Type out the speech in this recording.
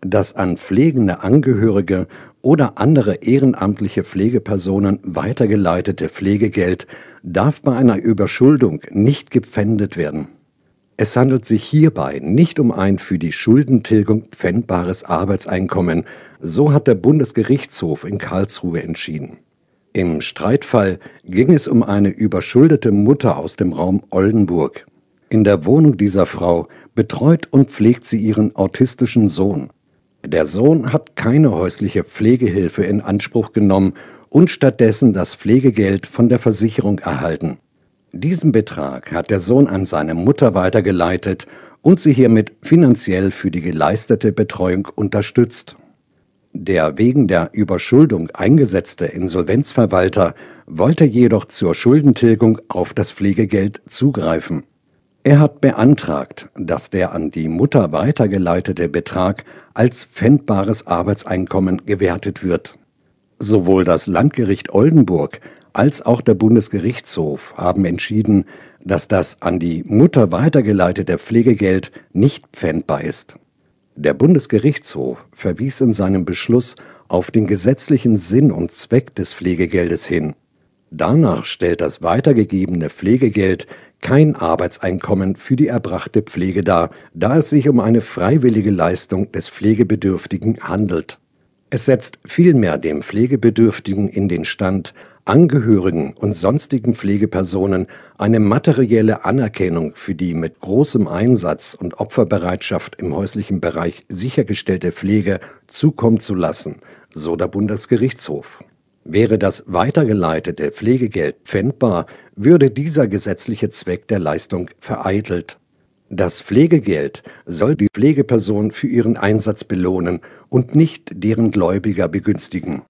Das an pflegende Angehörige oder andere ehrenamtliche Pflegepersonen weitergeleitete Pflegegeld darf bei einer Überschuldung nicht gepfändet werden. Es handelt sich hierbei nicht um ein für die Schuldentilgung pfändbares Arbeitseinkommen, so hat der Bundesgerichtshof in Karlsruhe entschieden. Im Streitfall ging es um eine überschuldete Mutter aus dem Raum Oldenburg. In der Wohnung dieser Frau betreut und pflegt sie ihren autistischen Sohn. Der Sohn hat keine häusliche Pflegehilfe in Anspruch genommen und stattdessen das Pflegegeld von der Versicherung erhalten. Diesen Betrag hat der Sohn an seine Mutter weitergeleitet und sie hiermit finanziell für die geleistete Betreuung unterstützt. Der wegen der Überschuldung eingesetzte Insolvenzverwalter wollte jedoch zur Schuldentilgung auf das Pflegegeld zugreifen. Er hat beantragt, dass der an die Mutter weitergeleitete Betrag als pfändbares Arbeitseinkommen gewertet wird. Sowohl das Landgericht Oldenburg als auch der Bundesgerichtshof haben entschieden, dass das an die Mutter weitergeleitete Pflegegeld nicht pfändbar ist. Der Bundesgerichtshof verwies in seinem Beschluss auf den gesetzlichen Sinn und Zweck des Pflegegeldes hin. Danach stellt das weitergegebene Pflegegeld kein Arbeitseinkommen für die erbrachte Pflege dar, da es sich um eine freiwillige Leistung des Pflegebedürftigen handelt. Es setzt vielmehr dem Pflegebedürftigen in den Stand, Angehörigen und sonstigen Pflegepersonen eine materielle Anerkennung für die mit großem Einsatz und Opferbereitschaft im häuslichen Bereich sichergestellte Pflege zukommen zu lassen, so der Bundesgerichtshof. Wäre das weitergeleitete Pflegegeld pfändbar, würde dieser gesetzliche Zweck der Leistung vereitelt. Das Pflegegeld soll die Pflegeperson für ihren Einsatz belohnen und nicht deren Gläubiger begünstigen.